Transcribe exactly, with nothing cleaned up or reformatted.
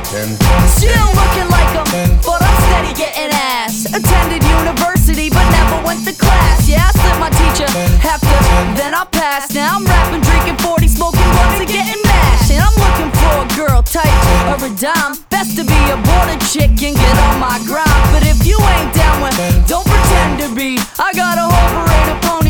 Still looking like 'em, but I'm steady getting ass. Attended university, but never went to class. Yeah, I slipped my teacher after, then I passed. Now I'm rapping, drinking forty, smoking blunts and getting mashed. And I'm looking for a girl type or a dime. Best to be a border chick and get on my grind. But if you ain't down with, don't pretend to be. I got a overrated pony